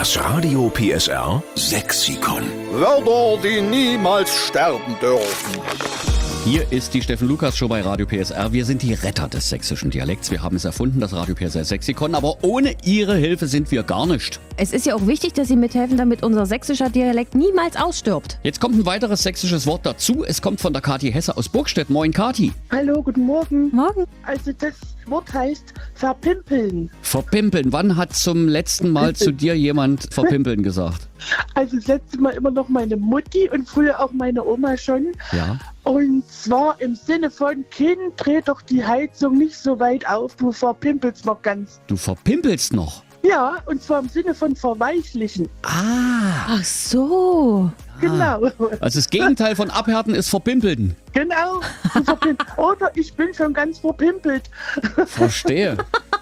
Das Radio PSR Sexikon. Wörter, die niemals sterben dürfen. Hier ist die Steffen-Lukas-Show bei Radio PSR. Wir sind die Retter des sächsischen Dialekts. Wir haben es erfunden, das Radio PSR Sexikon. Aber ohne Ihre Hilfe sind wir gar nicht. Es ist ja auch wichtig, dass Sie mithelfen, damit unser sächsischer Dialekt niemals ausstirbt. Jetzt kommt ein weiteres sächsisches Wort dazu. Es kommt von der Kathi Hesse aus Burgstedt. Moin, Kathi. Hallo, guten Morgen. Morgen. Also das Wort heißt verpimpeln. Verpimpeln. Wann hat zum letzten Mal zu dir jemand verpimpeln gesagt? Also das letzte Mal immer noch meine Mutti und früher auch meine Oma schon. Ja. Und zwar im Sinne von, Kind, dreh doch die Heizung nicht so weit auf, du verpimpelst noch ganz. Du verpimpelst noch? Ja, und zwar im Sinne von verweichlichen. Ach so. Genau. Also das Gegenteil von abhärten ist verpimpeln. Genau. Oder ich bin schon ganz verpimpelt. Verstehe.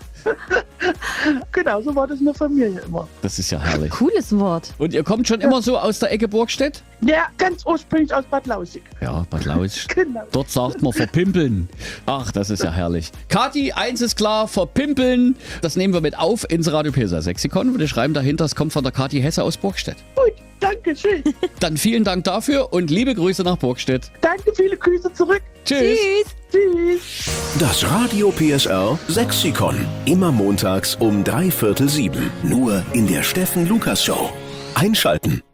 Genau, so war das in der Familie immer. Das ist ja herrlich. Cooles Wort. Und ihr kommt schon immer so aus der Ecke Burgstedt? Ja, ganz ursprünglich aus Bad Lauchig. Ja, Bad Lauchig. Genau. Dort sagt man verpimpeln. Ach, das ist ja herrlich. Kathi, eins ist klar, verpimpeln. Das nehmen wir mit auf ins Radio PSR Sexikon. Wir schreiben dahinter, es kommt von der Kathi Hesse aus Burgstedt. Gut, danke schön. Dann vielen Dank dafür und liebe Grüße nach Burgstedt. Danke, viele Grüße zurück. Tschüss. Tschüss. Das Radio PSR Sexikon. Immer montags um 6:45. Nur in der Steffen-Lukas-Show. Einschalten.